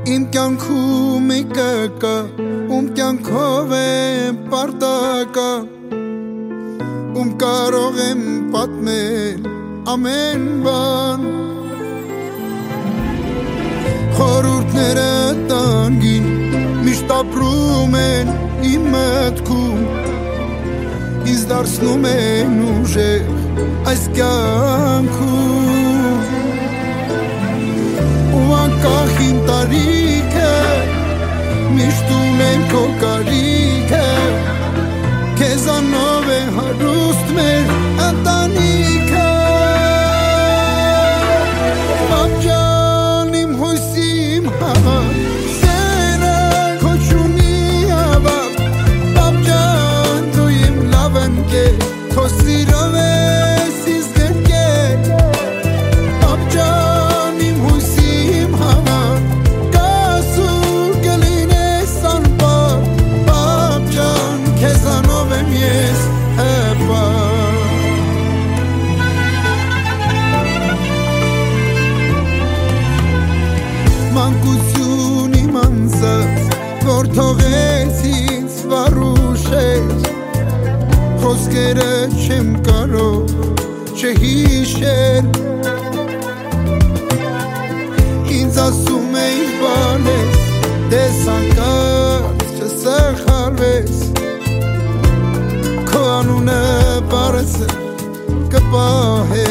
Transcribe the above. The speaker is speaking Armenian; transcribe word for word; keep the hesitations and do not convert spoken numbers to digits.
Իմ կյանքում եկը կա, ում կյանքով եմ պարտակա, ում կարող եմ պատմել ամեն բան, խորհուրդները տանգին միշտ ապրում են իմ մտքում, ինձ դարձնում են ուժեղ այս կյանքում, ու անկախ իմ տարիքը միշտ ունեմ քո կարիքը, քեզանով է հարուստ մեր ընտանիքը, ապջան իմ հույսի իմ հավատ, սերը քո չունի ավակ, ապջան դու իմ լավ ընկեր, քո սիրով ես ինձ գրկել, ապջան իմ հույսի իմ հավատ, կասուր կլինես անպատ, ապջան քեզանով եմ ես հպատ, մանկություն իմ անցած, որ թողեց ինձ վարուշեր, խոսքերը չեմ կարող չհիշել, ինձ ասում էիր բանես, դես անկած չսխալվես, քո անունը բարձր կպահես,